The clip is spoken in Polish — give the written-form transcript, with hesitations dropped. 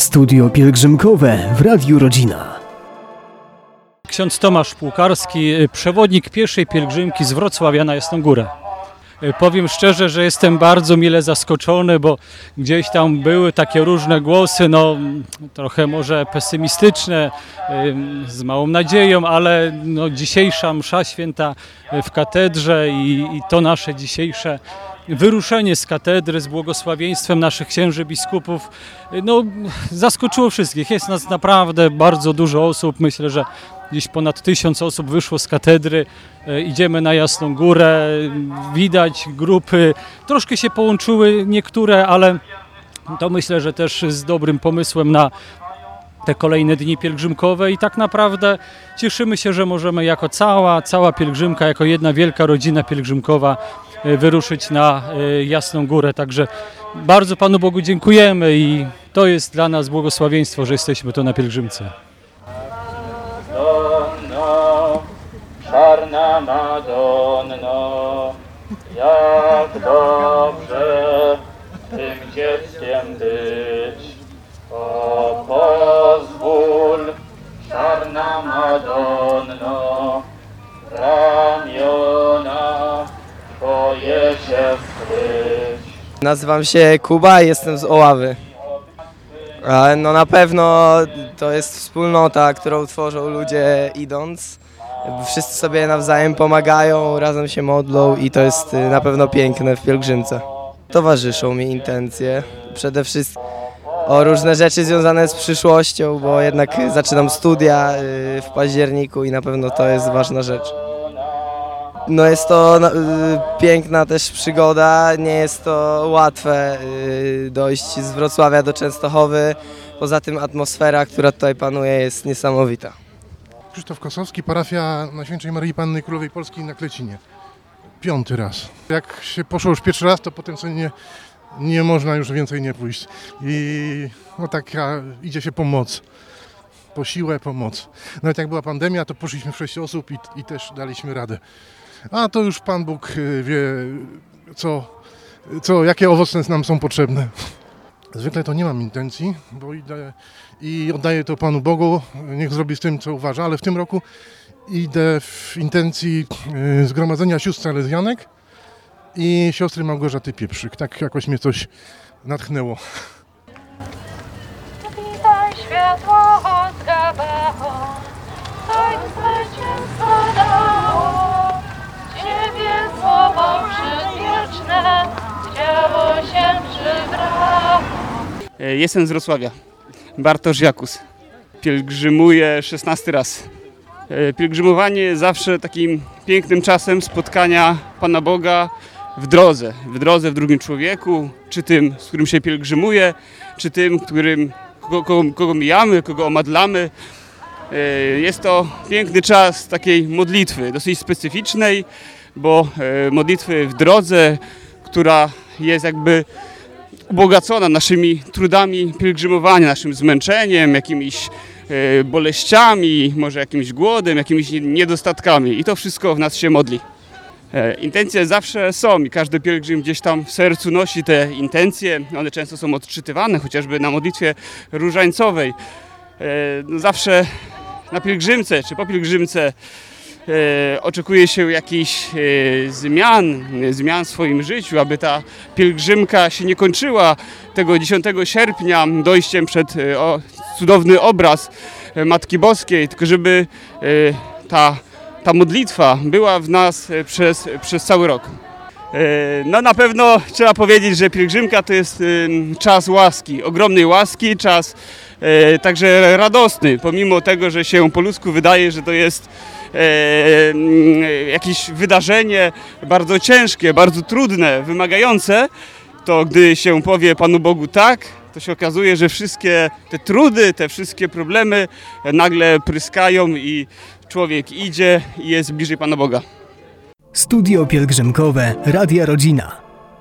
Studio pielgrzymkowe w Radiu Rodzina. Ksiądz Tomasz Płukarski, przewodnik pieszej pielgrzymki z Wrocławia na Jasną Górę. Powiem szczerze, że jestem bardzo mile zaskoczony, bo gdzieś tam były takie różne głosy, trochę może pesymistyczne, z małą nadzieją, ale dzisiejsza msza święta w katedrze i to nasze dzisiejsze wyruszenie z katedry z błogosławieństwem naszych księży biskupów zaskoczyło wszystkich. Jest nas naprawdę bardzo dużo osób, myślę, że gdzieś ponad 1000 osób wyszło z katedry, idziemy na Jasną Górę, widać grupy, troszkę się połączyły niektóre, ale to myślę, że też z dobrym pomysłem na te kolejne dni pielgrzymkowe i tak naprawdę cieszymy się, że możemy jako cała pielgrzymka, jako jedna wielka rodzina pielgrzymkowa wyruszyć na Jasną Górę. Także bardzo Panu Bogu dziękujemy i to jest dla nas błogosławieństwo, że jesteśmy tu na pielgrzymce. Czarna Madonno, jak dobrze tym dzieckiem być. O, pozwól, czarna Madonno, ramiona Twoje się skryć. Nazywam się Kuba i jestem z Oławy. Na pewno to jest wspólnota, którą tworzą ludzie idąc. Wszyscy sobie nawzajem pomagają, razem się modlą i to jest na pewno piękne w pielgrzymce. Towarzyszą mi intencje, przede wszystkim o różne rzeczy związane z przyszłością, bo jednak zaczynam studia w październiku i na pewno to jest ważna rzecz. Jest to piękna też przygoda, nie jest to łatwe dojść z Wrocławia do Częstochowy. Poza tym atmosfera, która tutaj panuje, jest niesamowita. Krzysztof Kosowski, parafia Najświętszej Maryi Panny Królowej Polski na Klecinie. 5. raz. Jak się poszło już pierwszy raz, to potem sobie nie można już więcej nie pójść. I idzie się po moc. Po siłę, po moc. Nawet jak była pandemia, to poszliśmy w 6 osób i też daliśmy radę. A to już Pan Bóg wie, jakie owoce nam są potrzebne. Zwykle to nie mam intencji, bo idę i oddaję to Panu Bogu, niech zrobi z tym, co uważa, ale w tym roku idę w intencji zgromadzenia sióstr salezjanek i siostry Małgorzaty Pieprzyk. Tak jakoś mnie coś natchnęło. Witaj światło od Gabaon, coś zwycięstwo dało, Ciebie słowo przedwieczne, działo się przybrało. Jestem z Wrocławia, Bartosz Jakus. Pielgrzymuję 16 raz. Pielgrzymowanie jest zawsze takim pięknym czasem spotkania Pana Boga w drodze, w drugim człowieku, czy tym, z którym się pielgrzymuje, czy tym, kogo mijamy, kogo omadlamy. Jest to piękny czas takiej modlitwy, dosyć specyficznej, bo modlitwy w drodze, która jest jakby ubogacona naszymi trudami pielgrzymowania, naszym zmęczeniem, jakimiś boleściami, może jakimś głodem, jakimiś niedostatkami i to wszystko w nas się modli. Intencje zawsze są i każdy pielgrzym gdzieś tam w sercu nosi te intencje, one często są odczytywane, chociażby na modlitwie różańcowej. Zawsze na pielgrzymce czy po pielgrzymce oczekuje się jakichś zmian w swoim życiu, aby ta pielgrzymka się nie kończyła tego 10 sierpnia dojściem przed cudowny obraz Matki Boskiej, tylko żeby ta modlitwa była w nas przez cały rok. Na pewno trzeba powiedzieć, że pielgrzymka to jest czas łaski, ogromnej łaski, czas także radosny, pomimo tego, że się po ludzku wydaje, że to jest jakieś wydarzenie bardzo ciężkie, bardzo trudne, wymagające, to gdy się powie Panu Bogu tak, to się okazuje, że wszystkie te trudy, te wszystkie problemy nagle pryskają i człowiek idzie i jest bliżej Pana Boga. Studio pielgrzymkowe Radia Rodzina.